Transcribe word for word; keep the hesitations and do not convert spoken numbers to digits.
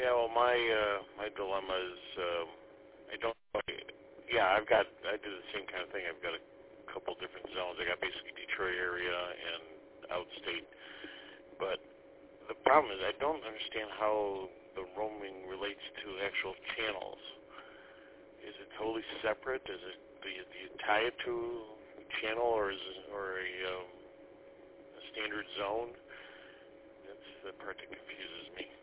Yeah, well, my uh, my dilemma is um, I don't. Yeah, I've got. I do the same kind of thing. I've got a couple different zones. I got basically Detroit area and outstate. But the problem is I don't understand how the roaming relates to actual channels. Is it totally separate? Is it do you, do you tie it to a channel or is it, or a, um, a standard zone? That's the part that confuses me.